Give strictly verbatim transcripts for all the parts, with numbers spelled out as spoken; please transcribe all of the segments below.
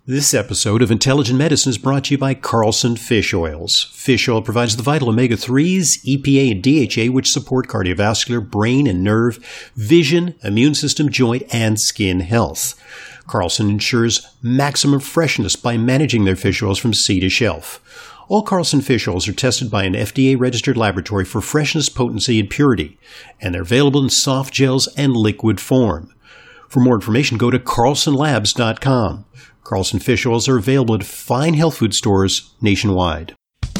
This episode of Intelligent Medicine is brought to you by Carlson Fish Oils. Fish oil provides the vital omega threes, E P A, and D H A, which support cardiovascular, brain and nerve, vision, immune system, joint, and skin health. Carlson ensures maximum freshness by managing their fish oils from sea to shelf. All Carlson fish oils are tested by an F D A-registered laboratory for freshness, potency, and purity, and they're available in soft gels and liquid form. For more information, go to carlson labs dot com. Carlson fish oils are available at fine health food stores nationwide.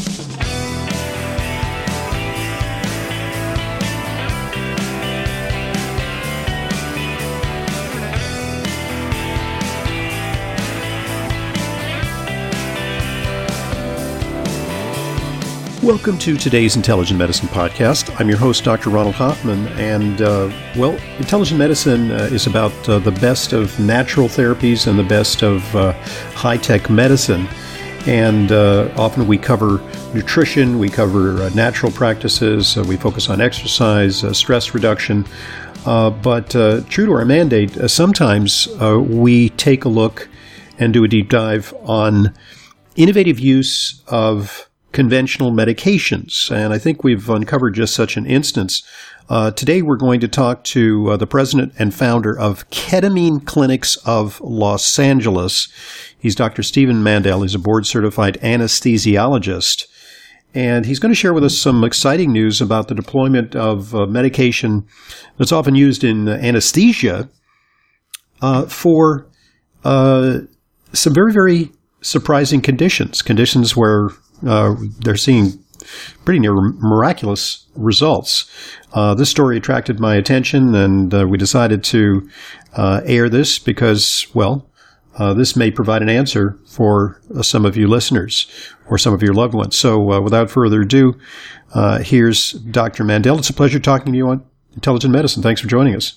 Welcome to today's Intelligent Medicine podcast. I'm your host, Doctor Ronald Hoffman, and, uh, well, Intelligent Medicine uh, is about uh, the best of natural therapies and the best of uh, high-tech medicine. And uh, often we cover nutrition, we cover uh, natural practices, uh, we focus on exercise, uh, stress reduction. Uh, but uh, true to our mandate, uh, sometimes uh, we take a look and do a deep dive on innovative use of conventional medications, and I think we've uncovered just such an instance. Uh, today we're going to talk to uh, the president and founder of Ketamine Clinics of Los Angeles. He's Doctor Stephen Mandel. He's a board-certified anesthesiologist, and he's going to share with us some exciting news about the deployment of uh, medication that's often used in uh, anesthesia uh, for uh, some very, very surprising conditions, conditions where Uh, they're seeing pretty near miraculous results. Uh, this story attracted my attention, and uh, we decided to uh, air this because, well, uh, this may provide an answer for uh, some of you listeners or some of your loved ones. So uh, without further ado, uh, here's Doctor Mandel. It's a pleasure talking to you on Intelligent Medicine. Thanks for joining us.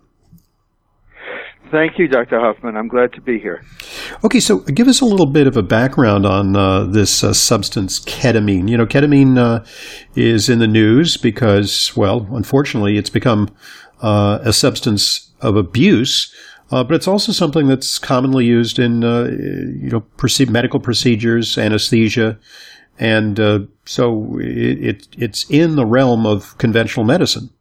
Thank you, Doctor Hoffman. I'm glad to be here. Okay, so give us a little bit of a background on uh, this uh, substance, ketamine. You know, ketamine uh, is in the news because, well, unfortunately, it's become uh, a substance of abuse, uh, but it's also something that's commonly used in, uh, you know, proce- medical procedures, anesthesia, and uh, so it, it, it's in the realm of conventional medicine.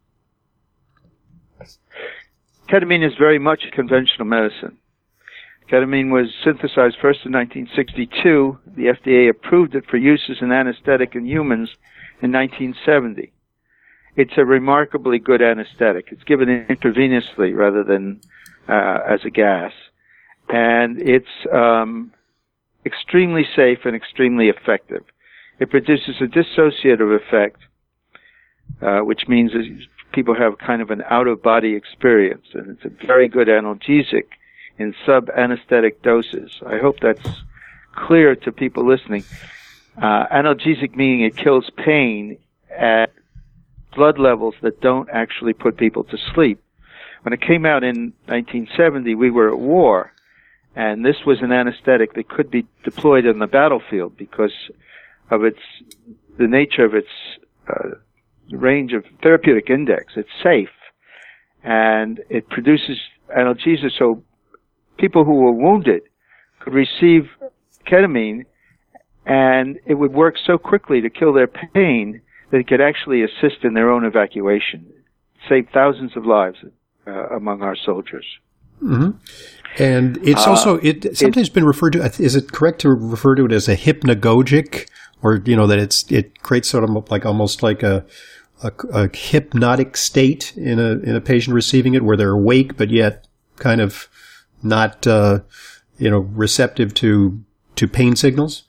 Ketamine is very much conventional medicine. Ketamine was synthesized first in nineteen sixty-two. The F D A approved it for use as an anesthetic in humans in nineteen seventy. It's a remarkably good anesthetic. It's given intravenously rather than uh, as a gas. And it's um, extremely safe and extremely effective. It produces a dissociative effect, uh, which means that people have kind of an out-of-body experience, and it's a very good analgesic in sub-anesthetic doses. I hope that's clear to people listening. Uh, analgesic meaning it kills pain at blood levels that don't actually put people to sleep. When it came out in nineteen seventy, we were at war, and this was an anesthetic that could be deployed on the battlefield because of its the nature of its uh, range of therapeutic index. It's safe, and it produces analgesia, so people who were wounded could receive ketamine, and it would work so quickly to kill their pain that it could actually assist in their own evacuation, save thousands of lives uh, among our soldiers. Mm-hmm. And it's uh, also it sometimes it, been referred to. Is it correct to refer to it as a hypnagogic, or you know that it's it creates sort of like almost like a A, a hypnotic state in a in a patient receiving it, where they're awake but yet kind of not uh, you know receptive to to pain signals?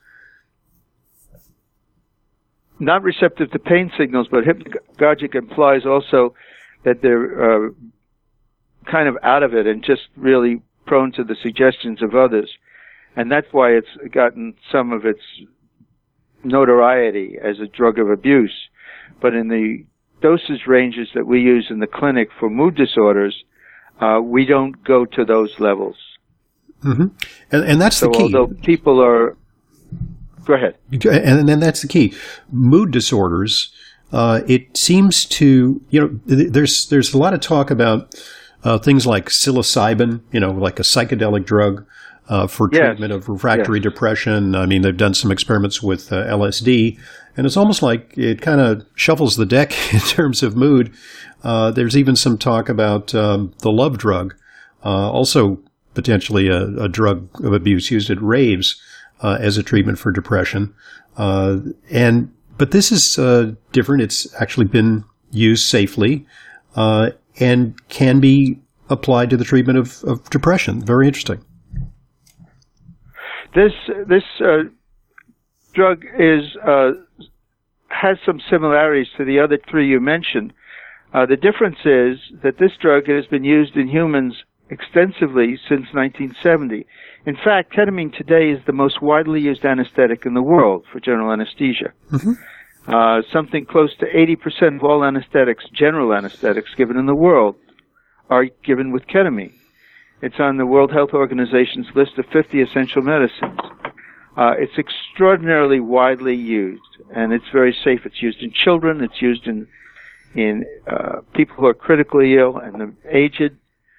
Not receptive to pain signals, but hypnagogic implies also that they're uh, kind of out of it and just really prone to the suggestions of others, and that's why it's gotten some of its notoriety as a drug of abuse. But in the dosage ranges that we use in the clinic for mood disorders, uh, we don't go to those levels. Mm-hmm. And, and that's so the key. Although people are, go ahead. And then that's the key. Mood disorders. Uh, it seems to, you know, there's there's a lot of talk about uh, things like psilocybin, you know, like a psychedelic drug. uh, for yes. treatment of refractory yes. depression. I mean, they've done some experiments with uh, L S D, and it's almost like it kind of shuffles the deck in terms of mood. Uh, there's even some talk about um, the love drug, uh, also potentially a, a drug of abuse used at raves uh, as a treatment for depression. Uh, and but this is uh, different. It's actually been used safely uh, and can be applied to the treatment of, of depression. Very interesting. This this uh, drug is uh, has some similarities to the other three you mentioned. Uh, the difference is that this drug has been used in humans extensively since nineteen seventy. In fact, ketamine today is the most widely used anesthetic in the world for general anesthesia. Mm-hmm. Uh, something close to eighty percent of all anesthetics, general anesthetics given in the world, are given with ketamine. It's on the World Health Organization's list of fifty essential medicines. Uh, it's extraordinarily widely used, and it's very safe. It's used in children. It's used in in uh, people who are critically ill and the aged.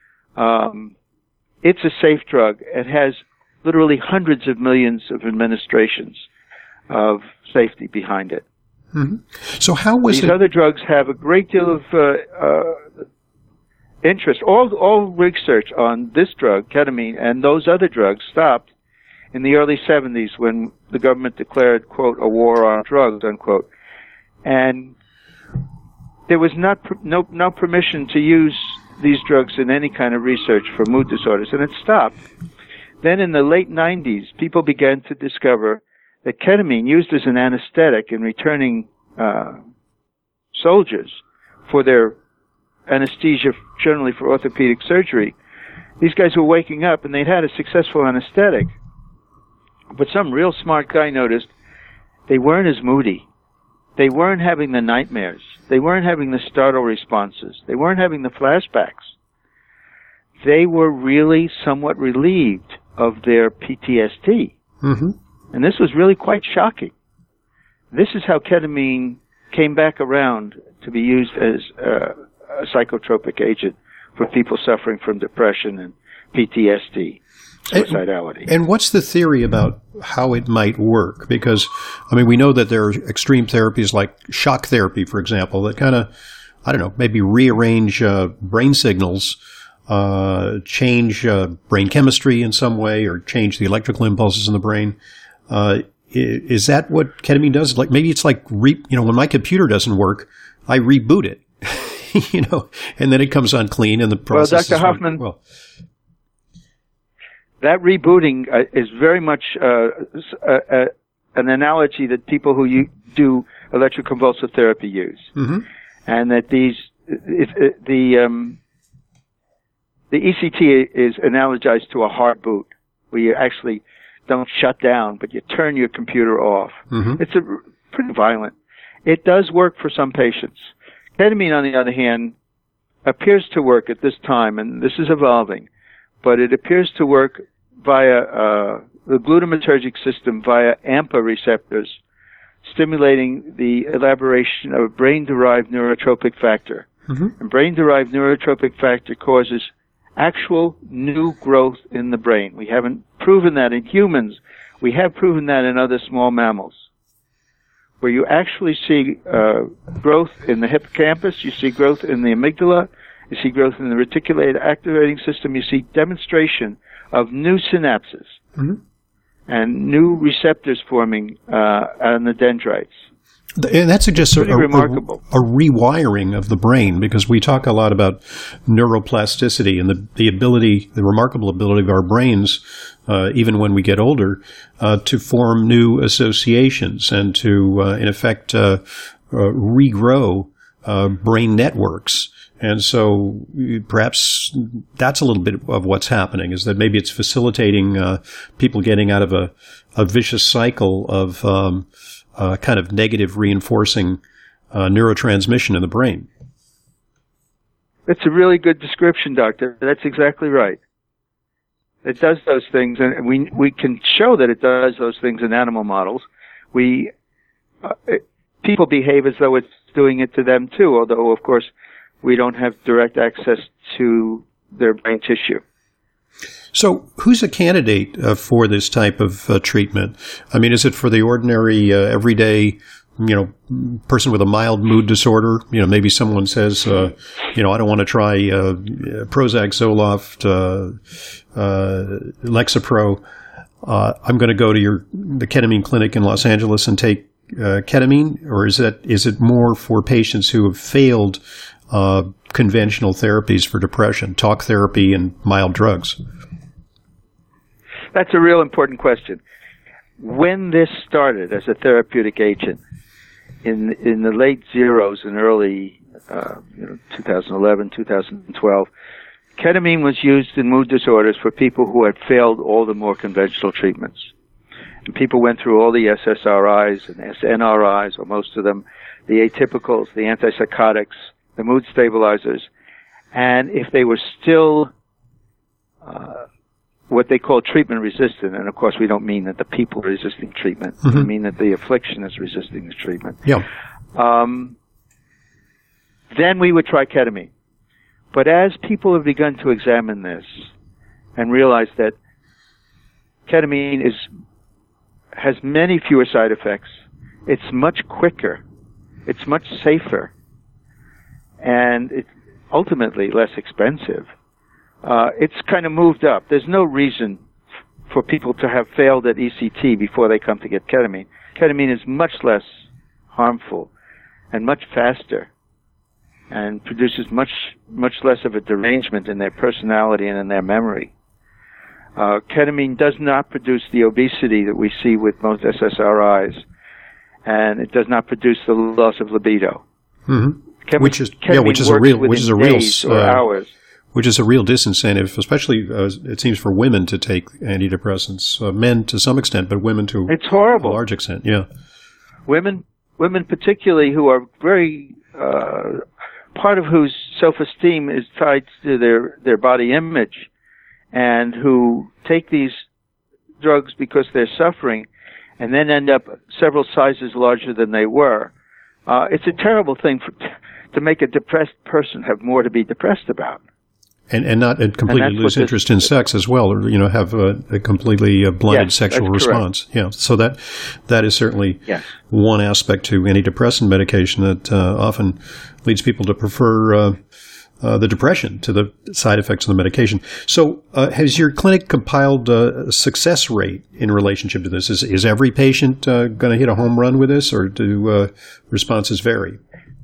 Um, it's a safe drug. It has literally hundreds of millions of administrations of safety behind it. Mm-hmm. So how was These it? other drugs have a great deal of uh, uh, interest. All all research on this drug, ketamine, and those other drugs stopped in the early seventies when the government declared, quote, a war on drugs, unquote. And there was not no no permission to use these drugs in any kind of research for mood disorders, and it stopped. Then in the late nineties, people began to discover that ketamine, used as an anesthetic in returning uh, soldiers for their anesthesia, generally for orthopedic surgery, these guys were waking up and they'd had a successful anesthetic. But some real smart guy noticed they weren't as moody. They weren't having the nightmares. They weren't having the startle responses. They weren't having the flashbacks. They were really somewhat relieved of their P T S D. Mm-hmm. And this was really quite shocking. This is how ketamine came back around to be used as uh, a psychotropic agent for people suffering from depression and P T S D. Suicidality. And, and what's the theory about how it might work? Because, I mean, we know that there are extreme therapies like shock therapy, for example, that kind of, I don't know, maybe rearrange uh, brain signals, uh, change uh, brain chemistry in some way, or change the electrical impulses in the brain. Uh, is that what ketamine does? Like maybe it's like, re, you know, when my computer doesn't work, I reboot it, you know, and then it comes on clean and the process. Well, Doctor Hoffman. Well, that rebooting uh, is very much uh, uh, uh, an analogy that people who u- do electroconvulsive therapy use, mm-hmm. and that these it, it, the um, the E C T is analogized to a hard boot, where you actually don't shut down, but you turn your computer off. Mm-hmm. It's a, pretty violent. It does work for some patients. Ketamine, on the other hand, appears to work at this time, and this is evolving, but it appears to work via uh, the glutamatergic system via AMPA receptors, stimulating the elaboration of a brain-derived neurotropic factor. Mm-hmm. And brain-derived neurotropic factor causes actual new growth in the brain. We haven't proven that in humans. We have proven that in other small mammals, where you actually see uh, growth in the hippocampus, you see growth in the amygdala, you see growth in the reticular activating system, you see demonstration of new synapses mm-hmm. and new receptors forming uh, on the dendrites. And that suggests a, a, remarkable. a rewiring of the brain, because we talk a lot about neuroplasticity and the, the ability, the remarkable ability of our brains, uh, even when we get older, uh, to form new associations and to, uh, in effect, uh, uh, regrow uh, brain networks. And so perhaps that's a little bit of what's happening, is that maybe it's facilitating uh, people getting out of a, a vicious cycle of um, uh, kind of negative reinforcing uh, neurotransmission in the brain. That's a really good description, Doctor. That's exactly right. It does those things, and we we can show that it does those things in animal models. We uh, it, people behave as though it's doing it to them too, although, of course, we don't have direct access to their brain tissue. So who's a candidate uh, for this type of uh, treatment? I mean, is it for the ordinary, uh, everyday, you know, person with a mild mood disorder? You know, maybe someone says, uh, you know, I don't want to try uh, Prozac, Zoloft, uh, uh, Lexapro. Uh, I'm going to go to your the ketamine clinic in Los Angeles and take uh, ketamine, or is that is it more for patients who have failed uh, conventional therapies for depression, talk therapy, and mild drugs? That's a real important question. When this started as a therapeutic agent in in the late zeros and early uh, you know, twenty eleven, twenty twelve. Ketamine was used in mood disorders for people who had failed all the more conventional treatments. And people went through all the S S R Is and S N R Is, or most of them, the atypicals, the antipsychotics, the mood stabilizers. And if they were still uh, what they call treatment resistant, and of course we don't mean that the people are resisting treatment, mm-hmm. we mean that the affliction is resisting the treatment. Yeah. Um, then we would try ketamine. But as people have begun to examine this and realize that ketamine is has many fewer side effects, it's much quicker, it's much safer, and it's ultimately less expensive, uh, it's kind of moved up. There's no reason for people to have failed at E C T before they come to get ketamine. Ketamine is much less harmful and much faster, and produces much, much less of a derangement in their personality and in their memory. Uh, ketamine does not produce the obesity that we see with most S S R Is, and it does not produce the loss of libido. Mm-hmm. Ketamine, which is yeah, which is a real, which is a real, uh, hours. which is a real disincentive, especially uh, it seems for women to take antidepressants, uh, men to some extent, but women to it's horrible. a large extent. Yeah, women, women particularly who are very. Uh, part of whose self-esteem is tied to their, their body image, and who take these drugs because they're suffering and then end up several sizes larger than they were. Uh, it's a terrible thing for, to make a depressed person have more to be depressed about. And and not and completely and lose interest in sex as well, or you know have a, a completely uh, blunted yes, sexual response. Correct. Yeah, so that that is certainly yes. one aspect to antidepressant medication that uh, often leads people to prefer uh, uh, the depression to the side effects of the medication. So, uh, has your clinic compiled uh, a success rate in relationship to this? Is is every patient uh, going to hit a home run with this, or do uh, responses vary?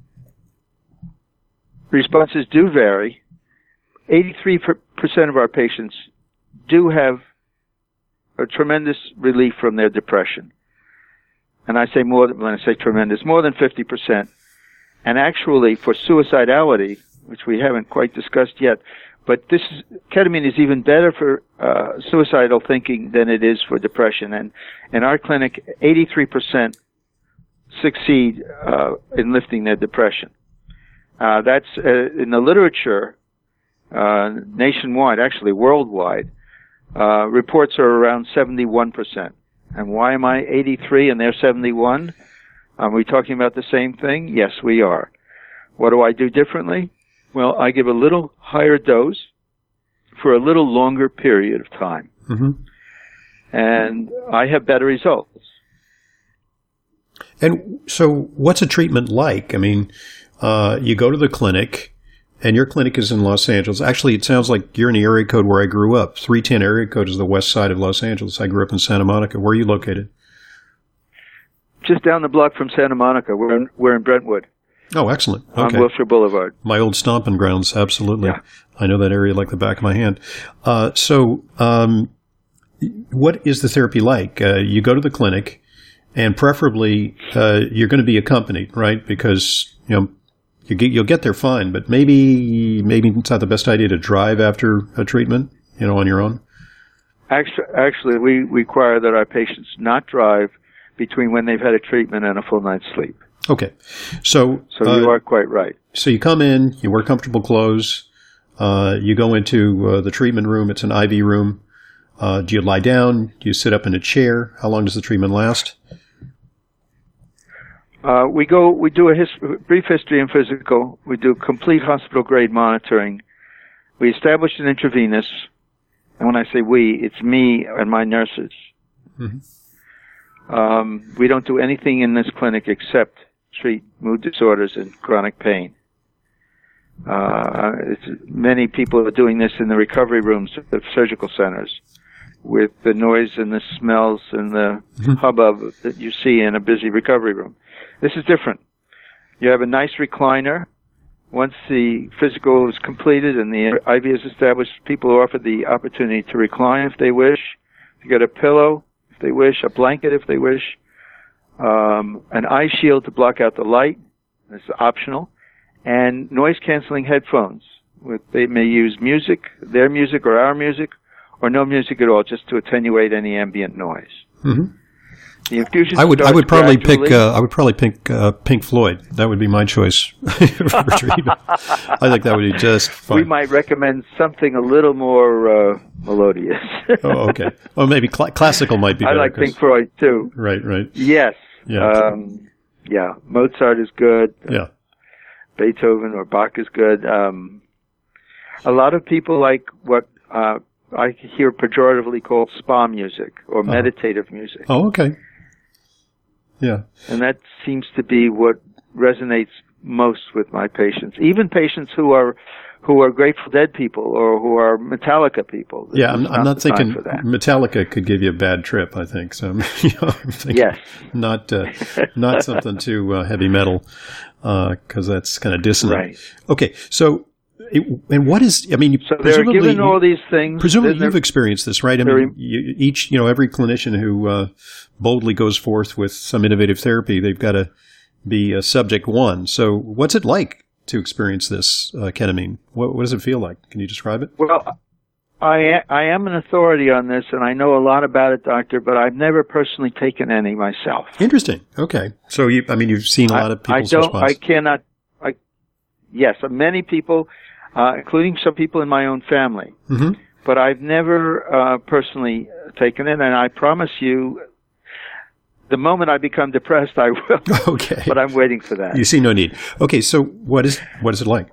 Responses do vary. eighty-three percent of our patients do have a tremendous relief from their depression. And I say more than, when I say tremendous, more than fifty percent. And actually, for suicidality, which we haven't quite discussed yet, but this is, ketamine is even better for uh, suicidal thinking than it is for depression. And in our clinic, eighty-three percent succeed uh, in lifting their depression. Uh, that's uh, in the literature. Uh, nationwide, actually worldwide, uh, reports are around seventy-one percent. And why am I eighty-three and they're seventy-one? Are we talking about the same thing? Yes, we are. What do I do differently? Well, I give a little higher dose for a little longer period of time. Mm-hmm. And I have better results. And so what's a treatment like? I mean, uh, you go to the clinic. And your clinic is in Los Angeles. Actually, it sounds like you're in the area code where I grew up. three ten area code is the west side of Los Angeles. I grew up in Santa Monica. Where are you located? Just down the block from Santa Monica. We're in, we're in Brentwood. Oh, excellent. Okay. On Wilshire Boulevard. My old stomping grounds, absolutely. Yeah. I know that area like the back of my hand. Uh, so um, what is the therapy like? Uh, you go to the clinic, and preferably uh, you're going to be accompanied, right? Because, you know, You get, you'll get there fine, but maybe maybe it's not the best idea to drive after a treatment, you know, on your own. Actually, actually, we require that our patients not drive between when they've had a treatment and a full night's sleep. Okay, so so uh, you are quite right. So you come in, you wear comfortable clothes, uh, you go into uh, the treatment room. It's an I V room. Uh, do you lie down? Do you sit up in a chair? How long does the treatment last? Uh, we go, we do a his, brief history and physical. We do complete hospital grade monitoring. We establish an intravenous, And when I say we, it's me and my nurses. Mm-hmm. Um, we don't do anything in this clinic except treat mood disorders and chronic pain. Uh, it's, many people are doing this in the recovery rooms of surgical centers with the noise and the smells and the mm-hmm. hubbub that you see in a busy recovery room. This is different. You have a nice recliner. Once the physical is completed and the I V is established, people are offered the opportunity to recline if they wish, to get a pillow if they wish, a blanket if they wish, um, an eye shield to block out the light. This is optional. And noise-canceling headphones. With, they may use music, their music or our music, or no music at all, just to attenuate any ambient noise. Mm-hmm. The infusion I would I would probably gradually. pick uh, I would probably pick uh, Pink Floyd. That would be my choice for treatment. I think that would be just fine. We might recommend something a little more uh, melodious. Oh, okay. Or maybe cl- classical might be I better. like Pink Floyd too. Right, right. Yes. Yeah. Um, yeah. Mozart is good. Yeah. Beethoven or Bach is good. Um, a lot of people like what uh, I hear pejoratively called spa music or uh-huh. meditative music. Oh, okay. Yeah. And that seems to be what resonates most with my patients. Even patients who are who are Grateful Dead people or who are Metallica people. Yeah, I'm, I'm not thinking Metallica could give you a bad trip, I think. So, you know, I'm thinking yes. not, uh, not something too uh, heavy metal, because uh, that's kind of dissonant. Right. Okay, so, it, and what is, I mean, so they're given all these things. Presumably you've experienced this, right? I mean, you, each, you know, every clinician who uh, boldly goes forth with some innovative therapy, they've got to be uh, subject one. So what's it like to experience this uh, ketamine? What, what does it feel like? Can you describe it? Well, I I am an authority on this, and I know a lot about it, doctor, but I've never personally taken any myself. Interesting. Okay. So, you, I mean, you've seen a lot of people's I don't, response. I cannot, I, yes, many people, uh, including some people in my own family, mm-hmm. but I've never uh, personally taken it, and I promise you, the moment I become depressed, I will. Okay. But I'm waiting for that. You see no need. Okay, so what is what is it like?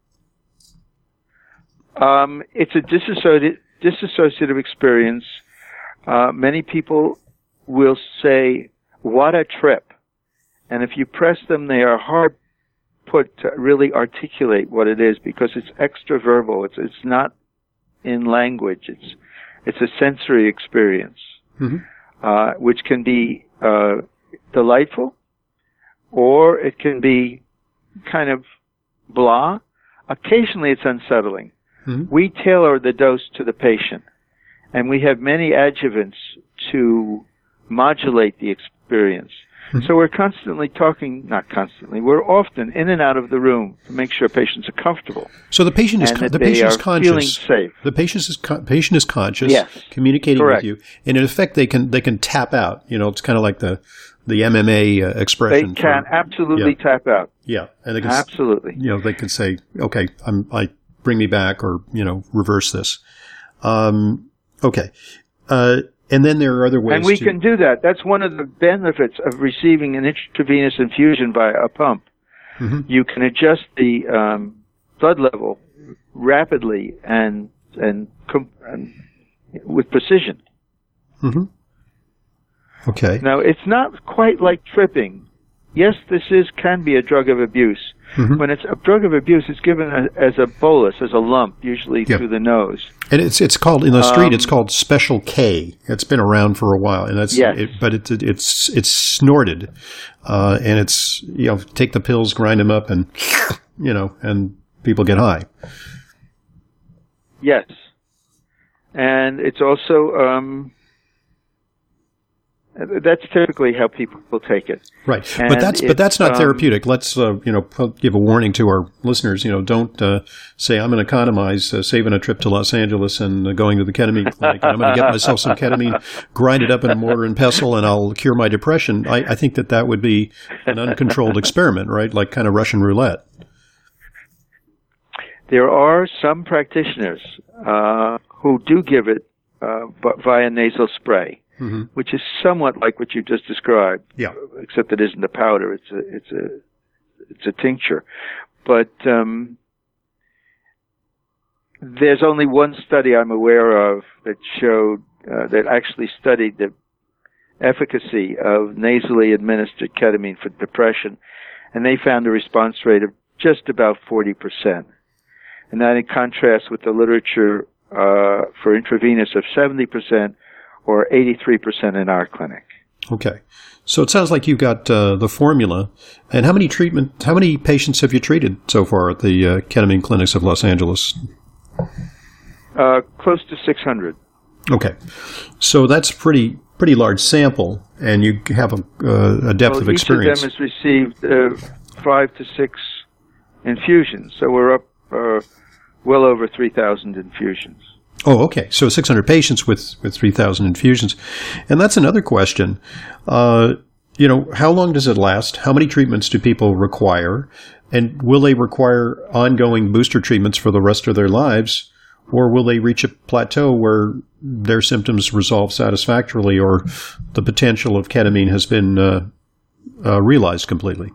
Um, it's a disassociative, disassociative experience. Uh, many people will say, what a trip. And if you press them, they are hard put to really articulate what it is because it's extraverbal. It's, it's not in language. It's, it's a sensory experience, mm-hmm. uh, which can be uh, delightful or it can be kind of blah. Occasionally it's unsettling. Mm-hmm. We tailor the dose to the patient, and we have many adjuvants to modulate the experience. Mm-hmm. So we're constantly talking, not constantly, we're often in and out of the room to make sure patients are comfortable. So the patient is con- the patient is conscious. Feeling safe. The patient is con- patient is conscious, yes. communicating Correct. with you, and in effect they can they can tap out. You know, it's kind of like the the M M A uh, expression. They can for, absolutely yeah. tap out. Yeah, and they can absolutely. You know, they can say, "Okay, I'm I." bring me back or, you know, reverse this. Um, okay. Uh, and then there are other ways And we to... can do that. That's one of the benefits of receiving an intravenous infusion by a pump. Mm-hmm. You can adjust the um, blood level rapidly and, and, com- and with precision. Mm-hmm. Okay. Now, it's not quite like tripping. Yes, this is can be a drug of abuse. Mm-hmm. When it's a drug of abuse, it's given a, as a bolus, as a lump, usually yeah. through the nose. And it's it's called in the street. Um, it's called Special K. It's been around for a while, and that's yes. it, but it's it, it's it's snorted, uh, and it's you know take the pills, grind them up, and you know, and people get high. Yes, and it's also. Um, That's typically how people will take it, right? And but that's but that's not um, therapeutic. Let's uh, you know give a warning to our listeners. You know, don't uh, say I'm going to economize uh, saving a trip to Los Angeles and uh, going to the ketamine clinic. And I'm going to get myself some ketamine, grind it up in a mortar and pestle, and I'll cure my depression. I, I think that that would be an uncontrolled experiment, right? Like kind of Russian roulette. There are some practitioners uh, who do give it uh, via nasal spray. Mm-hmm. Which is somewhat like what you just described, yeah. Except it isn't a powder; it's a it's a it's a tincture. But um, there's only one study I'm aware of that showed, uh, that actually studied the efficacy of nasally administered ketamine for depression, and they found a response rate of just about forty percent. And that in contrast with the literature uh, for intravenous of seventy percent or eighty-three percent in our clinic. Okay. So it sounds like you've got uh, the formula. And how many treatment, how many patients have you treated so far at the uh, ketamine clinics of Los Angeles? Uh, close to six hundred. Okay. So that's pretty pretty large sample, and you have a, uh, a depth well, of experience. Each of them has received uh, five to six infusions, so we're up uh, well over three thousand infusions. Oh, okay. So six hundred patients with, with three thousand infusions. And that's another question. Uh, you know, how long does it last? How many treatments do people require? And will they require ongoing booster treatments for the rest of their lives? Or will they reach a plateau where their symptoms resolve satisfactorily, or the potential of ketamine has been uh, uh, realized completely?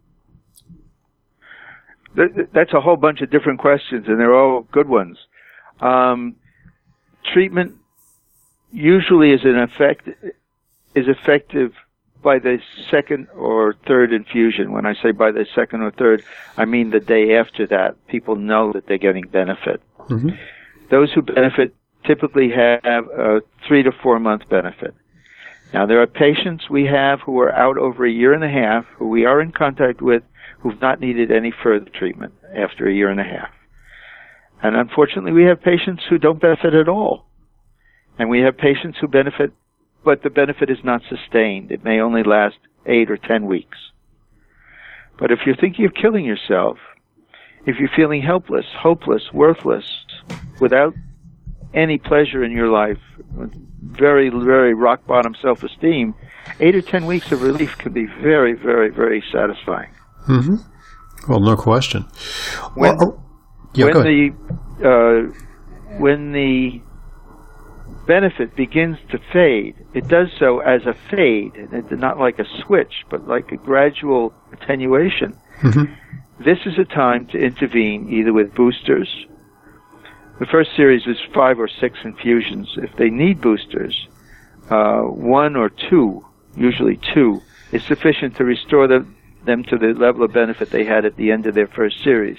That's a whole bunch of different questions, and they're all good ones. Um, treatment usually is an effect is effective by the second or third infusion. When I say by the second or third, I mean the day after that. People know that they're getting benefit. Mm-hmm. Those who benefit typically have a three to four month benefit. Now, there are patients we have who are out over a year and a half, who we are in contact with, who've not needed any further treatment after a year and a half. And unfortunately, we have patients who don't benefit at all. And we have patients who benefit, but the benefit is not sustained. It may only last eight or ten weeks. But if you're thinking of killing yourself, if you're feeling helpless, hopeless, worthless, without any pleasure in your life, with very, very rock-bottom self-esteem, eight or ten weeks of relief can be very, very, very satisfying. Mm-hmm. Well, no question. When, well, yeah, when the uh, when the benefit begins to fade, it does so as a fade, and it's not like a switch, but like a gradual attenuation. Mm-hmm. This is a time to intervene either with boosters. The first series is five or six infusions. If they need boosters, uh, one or two, usually two, is sufficient to restore them, them to the level of benefit they had at the end of their first series.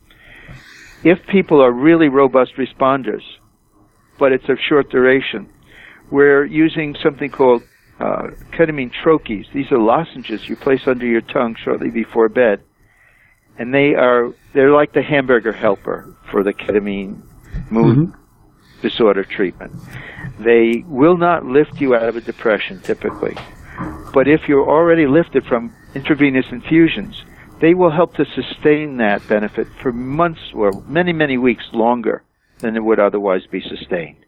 If people are really robust responders, but it's of short duration, we're using something called uh, ketamine troches. These are lozenges you place under your tongue shortly before bed. And they are, they're like the hamburger helper for the ketamine mood mm-hmm. disorder treatment. They will not lift you out of a depression typically. But if you're already lifted from intravenous infusions, they will help to sustain that benefit for months or many, many weeks longer than it would otherwise be sustained.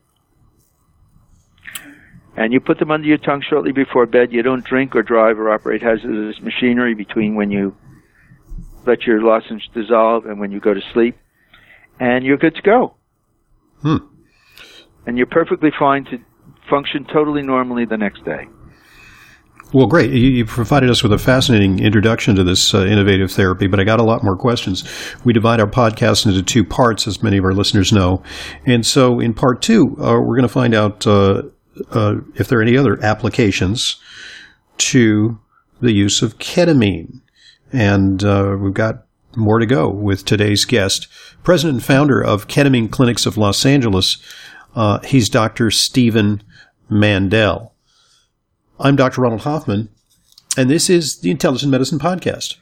And you put them under your tongue shortly before bed. You don't drink or drive or operate hazardous machinery between when you let your lozenge dissolve and when you go to sleep. And you're good to go. Hmm. And you're perfectly fine to function totally normally the next day. Well, great. You, you provided us with a fascinating introduction to this uh, innovative therapy, but I got a lot more questions. We divide our podcast into two parts, as many of our listeners know. And so in part two, uh, we're going to find out uh, uh, if there are any other applications to the use of ketamine. And uh, we've got more to go with today's guest, president and founder of Ketamine Clinics of Los Angeles. Uh, he's Doctor Stephen Mandel. I'm Doctor Ronald Hoffman, and this is the Intelligent Medicine Podcast.